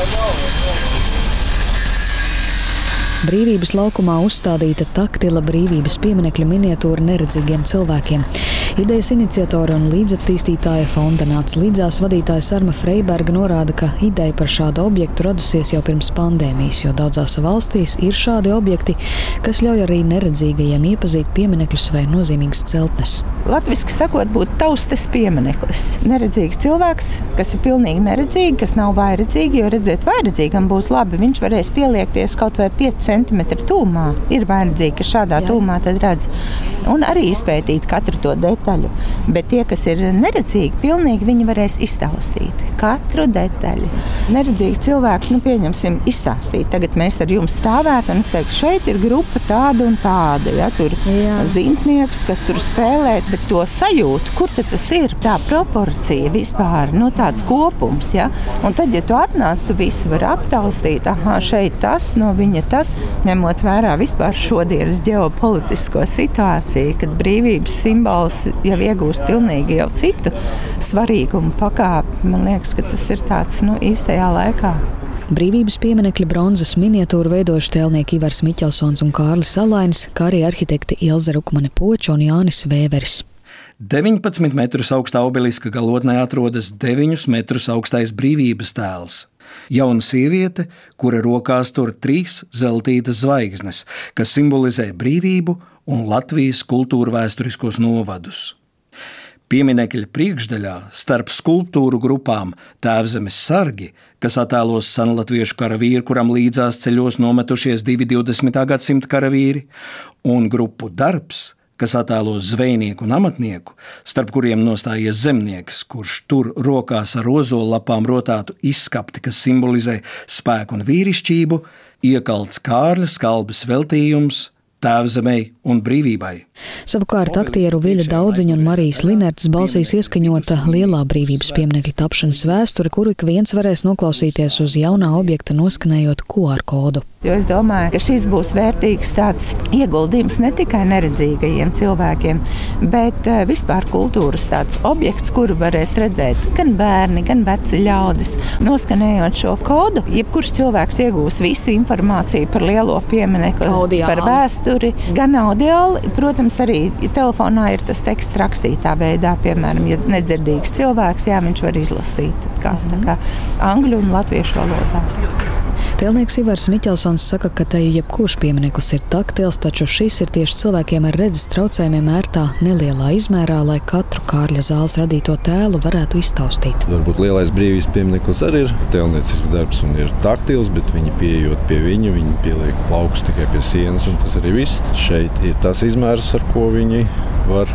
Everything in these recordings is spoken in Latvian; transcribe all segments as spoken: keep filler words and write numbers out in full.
Brīvības laukumā uzstādīta taktila brīvības pieminekļa miniatūra neredzīgiem cilvēkiem. Idejas iniciatori un līdzattīstītāja fonda nāca līdzās vadītāja Sarma Freiberga norāda, ka ideja par šādu objektu radusies jau pirms pandēmijas, jo daudzās valstīs ir šādi objekti, kas ļauj arī neredzīgajiem iepazīt pieminekļus vai nozīmīgas celtnes. Latviski sakot, būtu taustes piemineklis. Neredzīgs cilvēks, kas ir pilnīgi neredzīgi, kas nav vairedzīgi, jo redzēt vairedzīgam būs labi, viņš varēs pieliekties kaut vai pieci centimetri tūmā. Ir vairedzīgi, ka šādā Jā. tūmā tad redz. Un arī izpētīt katru to detaļu. Bet tie, kas ir neredzīgi, pilnīgi viņi varēs iztaustīt katru detaļu. Neredzīgs cilvēks, nu pieņemsim, izstāstīt. Tagad mēs ar jums stāvētu un es teiktu, šeit ir grupa tāda un tāda. Ja? Tur Jā. zīmnieks, kas tur spēlē, bet to sajūtu, kur tad tas ir? Tā proporcija vispār, nu tāds kopums. Ja? Un tad, ja tu atnāc, tu visu var aptaustīt. Aha, šeit tas, no viņa tas. Ņemot vērā vispār šodienas ģeopolitisko situāciju, kad brīvības simbols jau iegūst pilnīgi jau citu svarīgumu pakāpi, man liekas, ka tas ir tāds nu, īstajā laikā. Brīvības pieminekļa bronzas miniatūru veidojuši tēlnieki Ivars Miķelsons un Kārlis Alainis, kā arī arhitekti Ilze Rukmane Poča un Jānis Vēveris. deviņpadsmit metrus augstā obeliska galotnē atrodas deviņus metrus augstais brīvības tēls. Jauna sieviete, kura rokās tur trīs zeltītas zvaigznes, kas simbolizē brīvību un Latvijas kultūra vēsturiskos novadus. Pieminekļa priekšdaļā starp skulptūru grupām Tēvzemes sargi, kas attēlos senlatviešu karavīru, kuram līdzās ceļos nometušies divi divdesmitā gadsimta karavīri, un grupu darbs, kas attēlos zvejnieku un amatnieku, starp kuriem nostājies zemnieks, kurš tur rokās ar ozollapām rotātu izskapti, kas simbolizē spēku un vīrišķību, iekalts Kārļa Skalbes veltījums Tēvzemei un brīvībai. Savukārt aktieru Viļa Daudziņa un Marijas Linertas balsīs ieskaņota lielā brīvības pieminekļa tapšanas vēsture, kuru ik viens varēs noklausīties uz jaunā objekta noskanējot Q R kodu. Jo es domāju, ka šis būs vērtīgs tāds ieguldījums ne tikai neredzīgajiem cilvēkiem, bet vispār kultūras tāds objekts, kuru varēs redzēt gan bērni, gan veci ļaudis. Noskanējot šo kodu, jebkurš cilvēks iegūs visu informāciju par lielo pieminekli, audiāli. Par vēsturi, gan audiāli. Protams, arī telefonā ir tas teksts rakstītā veidā, piemēram, ja nedzirdīgs cilvēks, jā, viņš var izlasīt kā, tā kā angļu un latviešu valodās. Tēlnieks Ivars Miķelsons saka, ka tai jebkurš piemineklis ir taktils, taču šis ir tieši cilvēkiem ar redzes traucējumiem ērtā nelielā izmērā, lai katru Kārļa zāles radīto tēlu varētu iztaustīt. Varbūt lielais brīvības piemineklis arī ir tēlniecisks darbs un ir taktils, bet viņi pieejot pie viņa, viņi pieliek plaukus tikai pie sienas un tas arī viss. Šeit ir tas izmērs, ar ko viņi var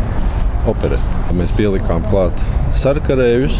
operēt. Mēs pielikām klāt sarkarējus,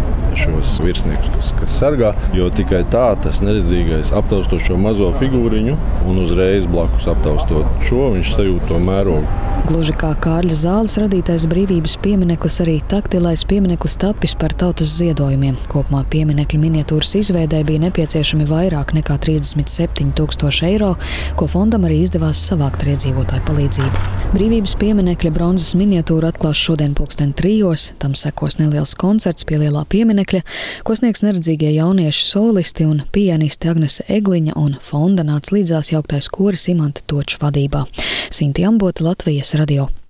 šos virsniekus, kas, kas sargā, jo tikai tā tas neredzīgais aptaustot šo mazo figūriņu un uzreiz blakus aptaustot šo, viņš sajūt to mērogu. Gluži kā Kārļa zāles radītais brīvības piemineklis, arī taktilais piemineklis tapis par tautas ziedojumiem. Kopumā pieminekļa miniatūras izveidē bija nepieciešami vairāk nekā trīsdesmit septiņi tūkstoši eiro, ko fondam arī izdevās savākt ar iedzīvotāju palīdzību. Brīvības pieminekļa bronzas miniatūru atklās šodien pulksten trijos, tam sekos neliels koncerts pie lielā pieminekļa, ko sniegs neredzīgie jaunieši solisti un pianisti Agnese Egliņa un fonda nāca līdzās jauktais koris Imanta Toča vadībā. Sinti Ambota, Latvijas radio.